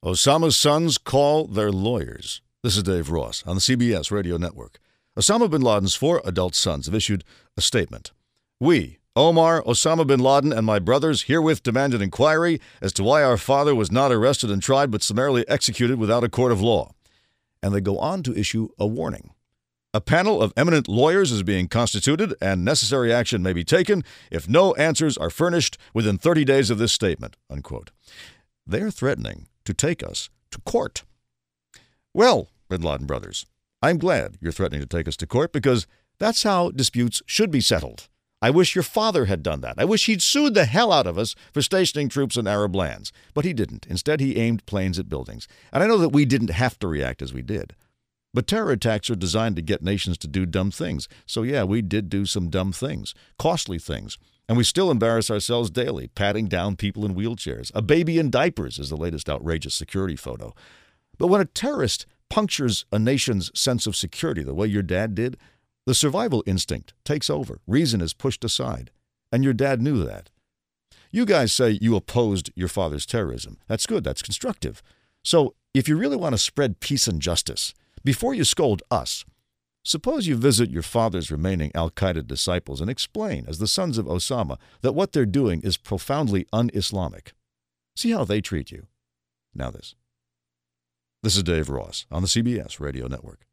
Osama's sons call their lawyers. This is Dave Ross on the CBS Radio Network. Osama bin Laden's 4 adult sons have issued a statement. We, Omar, Osama bin Laden, and my brothers herewith demand an inquiry as to why our father was not arrested and tried but summarily executed without a court of law. And they go on to issue a warning. A panel of eminent lawyers is being constituted, and necessary action may be taken if no answers are furnished within 30 days of this statement, unquote. They're threatening to take us to court. Well, bin Laden brothers, I'm glad you're threatening to take us to court because that's how disputes should be settled. I wish your father had done that. I wish he'd sued the hell out of us for stationing troops in Arab lands. But he didn't. Instead, he aimed planes at buildings. And I know that we didn't have to react as we did. But terror attacks are designed to get nations to do dumb things. So yeah, we did do some dumb things, costly things. And we still embarrass ourselves daily, patting down people in wheelchairs. A baby in diapers is the latest outrageous security photo. But when a terrorist punctures a nation's sense of security the way your dad did, the survival instinct takes over. Reason is pushed aside. And your dad knew that. You guys say you opposed your father's terrorism. That's good. That's constructive. So if you really want to spread peace and justice, before you scold us, suppose you visit your father's remaining al-Qaeda disciples and explain, as the sons of Osama, that what they're doing is profoundly un-Islamic. See how they treat you. Now this. This is Dave Ross on the CBS Radio Network.